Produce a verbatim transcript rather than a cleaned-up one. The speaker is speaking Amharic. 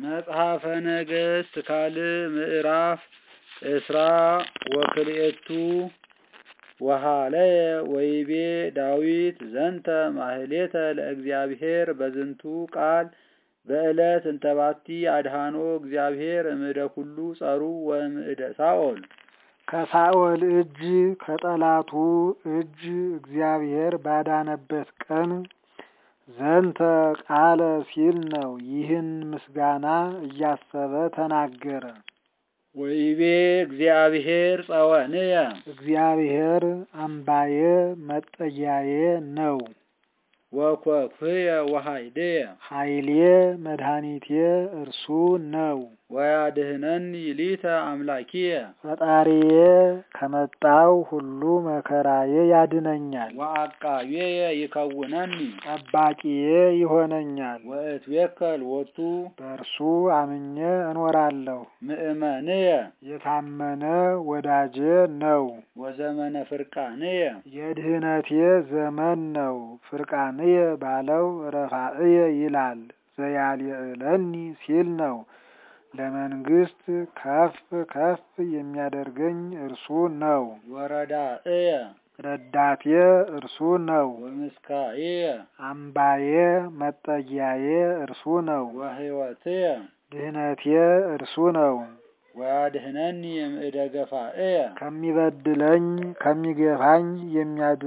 መጽሐፈ ነገሥት ካልዕ ምዕራፍ እስራ ወክልኤቱ ወሃለየ ወይቤ ዳዊት ዘንተ ማህሌተ ለእግዚአብሔር በዝንቱ ቃል በዕለት እንተባቲ አድኃኖ እግዚአብሔር እምእደ ኩሉ ጸሩ ወእምእደ ሳኦል። ከሳኦል እጅ ከጠላቱ እጅ እግዚአብሔር ባዳነበት ቀን ዘንተ ቃለ ሲል ነው። ይህን ምስጋና እያሰበ ተናገረ። ወይቤ እግዚአብሔር ጸወንየ እግዚአብሔር አምባዬ መጠጊያዬ ነው። ወኮክየ ወኃይልየ ኃይሌ መድኃኒቴ እርሱ ነው። ወያድኅነኒ ሊተ አምላኪየ ፈጣሪዬ ከመጣው ሁሉ መከራዬ ያድነኛል። ወአቃቤየ ይከውነኒ ጠባቂዬ ይሆነኛል። ወእትቤከል ወቱ በእርሱ አምኜ እኖራለሁ። ምእመንየ የታመነ ወዳጄ ነው። ወዘመነ ፍርቃንየ የድኅነቴ ዘመን ነው። ፍርቃንየ ባለው ረፋዕየ ይላል። ዘያልዕለኒ ሲል ነው። ለመንግስት ከፍ ከፍ የሚያደርገኝ እርሱ ነው። ወረዳእየ ረዳቴ እርሱ ነው። ወምስካየ አምባዬ መጠጊያዬ እርሱ ነው። ወሕይወትየ ድኅነቴ እርሱ ነው። ወያድኅነኒ እምእደ ገፋእየ ከሚበድለኝ ከሚገፋኝ የሚያድ